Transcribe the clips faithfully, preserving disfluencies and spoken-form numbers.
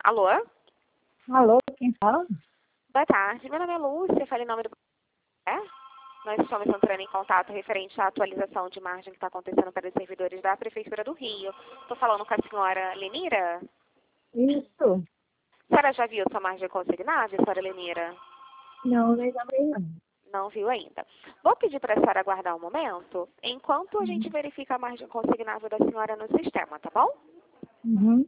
Alô? Alô, quem fala? Boa tarde, meu nome é Lúcia, falei em nome do... É? Nós estamos entrando em contato referente à atualização de margem que está acontecendo para os servidores da Prefeitura do Rio. Estou falando com a senhora Lenira? Isso. A senhora já viu sua margem consignável, senhora Lenira? Não, nem lembrei não. Não viu ainda. Vou pedir para a senhora aguardar um momento, enquanto a gente verifica a margem consignável da senhora no sistema, tá bom? Uhum.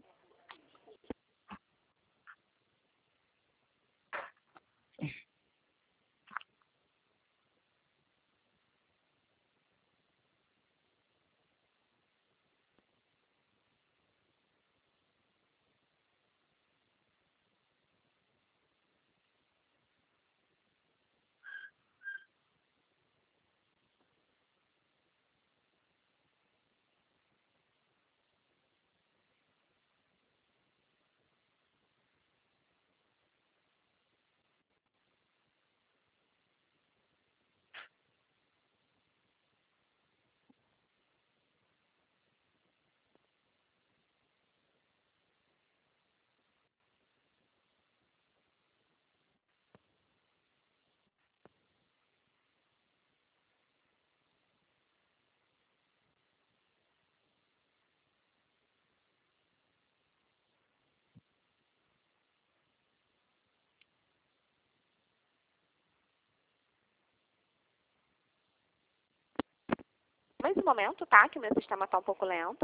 Mais um momento, tá? Que o meu sistema está um pouco lento.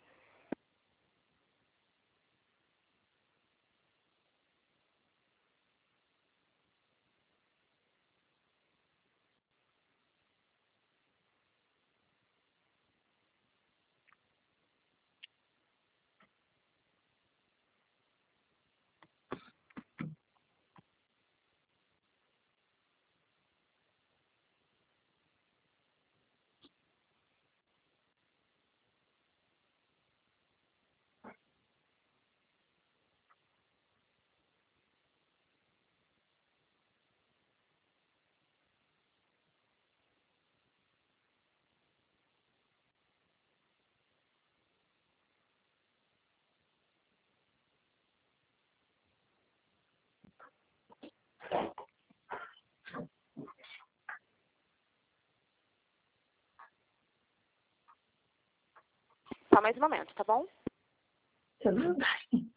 Só mais um momento, tá bom? Tudo bem.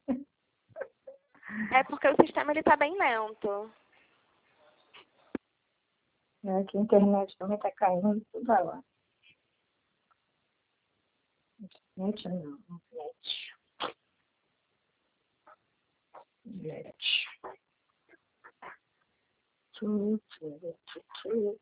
É porque o sistema ele tá bem lento. É que a internet também tá caindo, tudo vai lá. Internet não, internet. Internet. Tudo, tudo, tudo.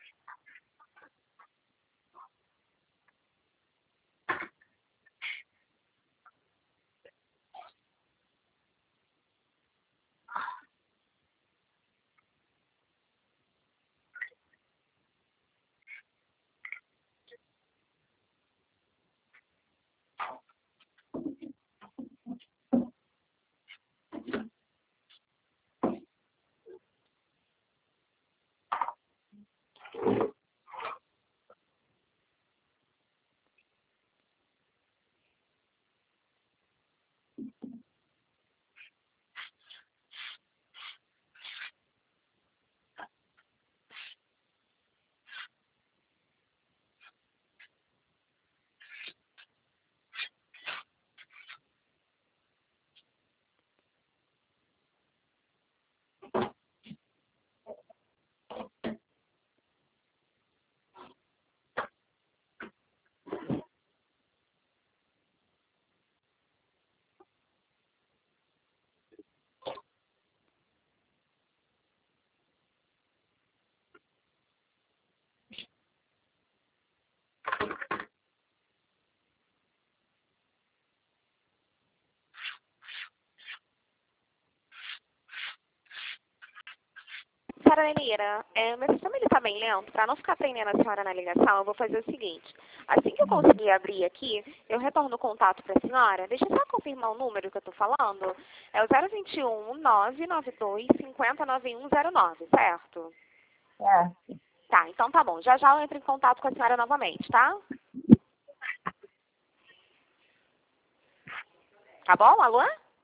Senhora Lenira, é, meu sistema ele tá bem lento. Para não ficar prendendo a senhora na ligação, eu vou fazer o seguinte. Assim que eu conseguir abrir aqui, eu retorno o contato para a senhora. Deixa eu só confirmar o número que eu tô falando. É o zero dois um, nove nove dois, cinco zero nove um zero nove, certo? É. Tá, então tá bom. Já já eu entro em contato com a senhora novamente, tá? Tá bom? Alô?